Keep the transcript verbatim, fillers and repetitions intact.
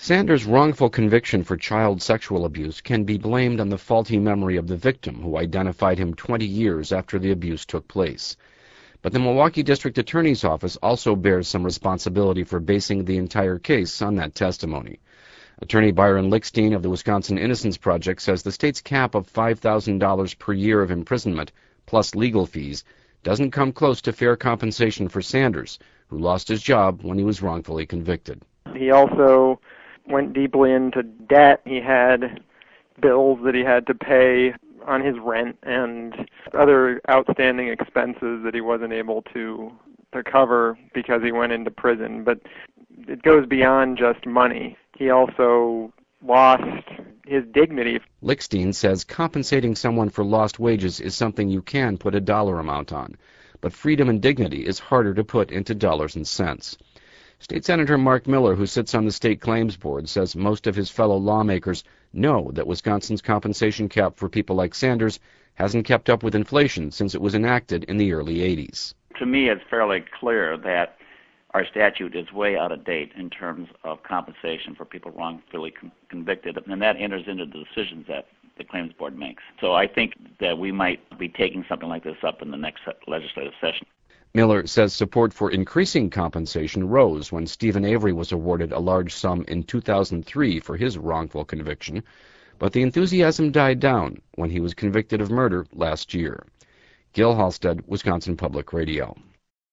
Sanders' wrongful conviction for child sexual abuse can be blamed on the faulty memory of the victim, who identified him twenty years after the abuse took place. But the Milwaukee District Attorney's Office also bears some responsibility for basing the entire case on that testimony. Attorney Byron Lickstein of the Wisconsin Innocence Project says the state's cap of five thousand dollars per year of imprisonment, plus legal fees, doesn't come close to fair compensation for Sanders, who lost his job when he was wrongfully convicted. He also went deeply into debt. He had bills that he had to pay on his rent and other outstanding expenses that he wasn't able to to cover because he went into prison. But it goes beyond just money. He also lost his dignity. Lickstein says compensating someone for lost wages is something you can put a dollar amount on, but freedom and dignity is harder to put into dollars and cents. State Senator Mark Miller, who sits on the State Claims Board, says most of his fellow lawmakers know that Wisconsin's compensation cap for people like Sanders hasn't kept up with inflation since it was enacted in the early eighties. To me, it's fairly clear that our statute is way out of date in terms of compensation for people wrongfully con- convicted, and that enters into the decisions that the Claims Board makes. So I think that we might be taking something like this up in the next legislative session. Miller says support for increasing compensation rose when Stephen Avery was awarded a large sum in two thousand three for his wrongful conviction, but the enthusiasm died down when he was convicted of murder last year. Gil Halstead, Wisconsin Public Radio.